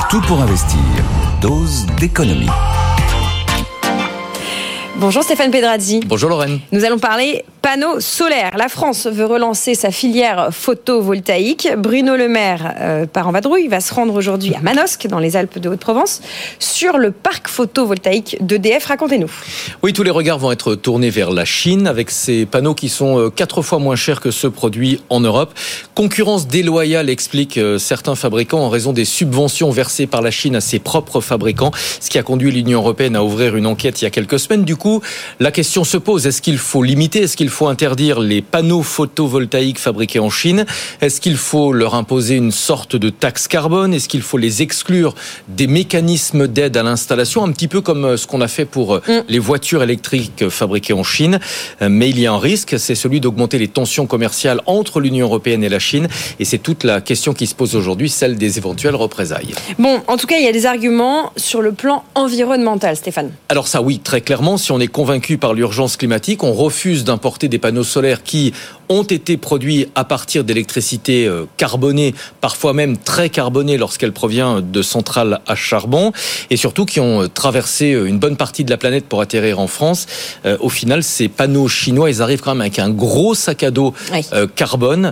Tout pour investir. Dose d'économie. Bonjour Stéphane Pedrazzi. Bonjour Lorraine. Nous allons parler panneaux solaires. La France veut relancer sa filière photovoltaïque. Bruno Le Maire part en vadrouille. Il va se rendre aujourd'hui à Manosque, dans les Alpes de Haute-Provence, sur le parc photovoltaïque d'EDF. Racontez-nous. Oui, tous les regards vont être tournés vers la Chine, avec ces panneaux qui sont 4 fois moins chers que ceux produits en Europe. Concurrence déloyale, expliquent certains fabricants, en raison des subventions versées par la Chine à ses propres fabricants, ce qui a conduit l'Union européenne à ouvrir une enquête il y a quelques semaines. Du coup, la question se pose, est-ce qu'il faut limiter, est-ce qu'il faut interdire les panneaux photovoltaïques fabriqués en Chine? Est-ce qu'il faut leur imposer une sorte de taxe carbone? Est-ce qu'il faut les exclure des mécanismes d'aide à l'installation? Un petit peu comme ce qu'on a fait pour les voitures électriques fabriquées en Chine. Mais il y a un risque, c'est celui d'augmenter les tensions commerciales entre l'Union européenne et la Chine. Et c'est toute la question qui se pose aujourd'hui, celle des éventuelles représailles. Bon, en tout cas, il y a des arguments sur le plan environnemental, Stéphane. Alors ça, oui, très clairement, si on est convaincu par l'urgence climatique, on refuse d'importer des panneaux solaires qui ont été produits à partir d'électricité carbonée, parfois même très carbonée lorsqu'elle provient de centrales à charbon, et surtout qui ont traversé une bonne partie de la planète pour atterrir en France. Au final, ces panneaux chinois, ils arrivent quand même avec un gros sac à dos carbone,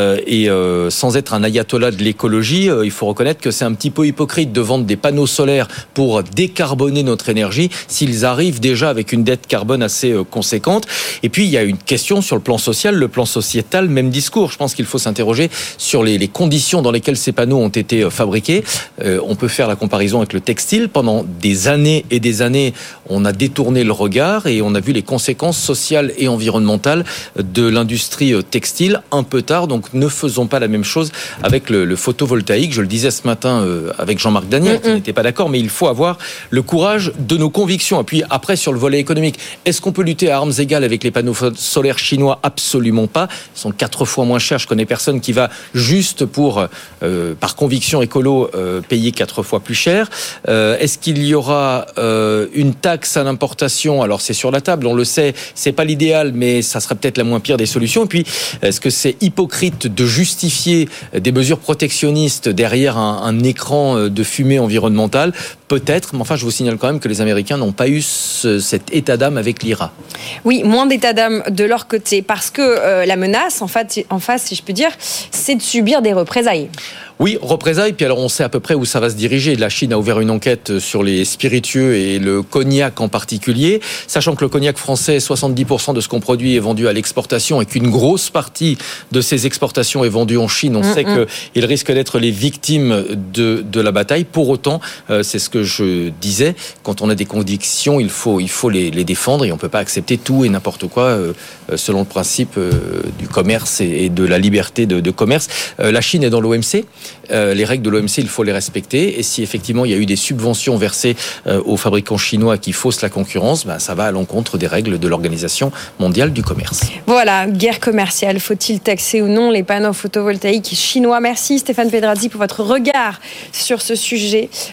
et sans être un ayatollah de l'écologie, il faut reconnaître que c'est un petit peu hypocrite de vendre des panneaux solaires pour décarboner notre énergie s'ils arrivent déjà avec une dette carbone assez conséquente. Et puis, il y a une question sur le plan social, le plan sociétal, même discours. Je pense qu'il faut s'interroger sur les conditions dans lesquelles ces panneaux ont été fabriqués. On peut faire la comparaison avec le textile. Pendant des années et des années, on a détourné le regard et on a vu les conséquences sociales et environnementales de l'industrie textile un peu tard. Donc, ne faisons pas la même chose avec le photovoltaïque. Je le disais ce matin avec Jean-Marc Daniel, qui n'était pas d'accord, mais il faut avoir le courage de nos convictions. Et puis après, sur le volet économique, est-ce qu'on peut lutter à armes égales avec les panneaux solaires chinois? Absolument pas. Ils sont 4 fois moins chers. Je connais personne qui va juste pour, par conviction écolo, payer 4 fois plus cher. Est-ce qu'il y aura une taxe à l'importation? Alors c'est sur la table, on le sait, c'est pas l'idéal, mais ça serait peut-être la moins pire des solutions. Et puis, est-ce que c'est hypocrite de justifier des mesures protectionnistes derrière un écran de fumée environnementale? Peut-être, mais enfin, je vous signale quand même que les Américains n'ont pas eu cet état d'âme avec l'IRA. Oui, moins d'état d'âme de leur côté, parce que la menace, en face, si je puis dire, c'est de subir des représailles. Oui, représailles, puis alors on sait à peu près où ça va se diriger. La Chine a ouvert une enquête sur les spiritueux et le cognac en particulier, sachant que le cognac français, 70% de ce qu'on produit est vendu à l'exportation et qu'une grosse partie de ces exportations est vendue en Chine. On sait qu'ils risquent d'être les victimes de la bataille. Pour autant, c'est ce que je disais, quand on a des convictions, il faut les défendre et on ne peut pas accepter tout et n'importe quoi selon le principe du commerce et de la liberté de commerce. La Chine est dans l'OMC. Les règles de l'OMC, il faut les respecter. Et si effectivement il y a eu des subventions versées aux fabricants chinois qui faussent la concurrence, ça va à l'encontre des règles de l'Organisation mondiale du commerce. Voilà, guerre commerciale. Faut-il taxer ou non les panneaux photovoltaïques chinois? Merci Stéphane Pedrazzi pour votre regard sur ce sujet.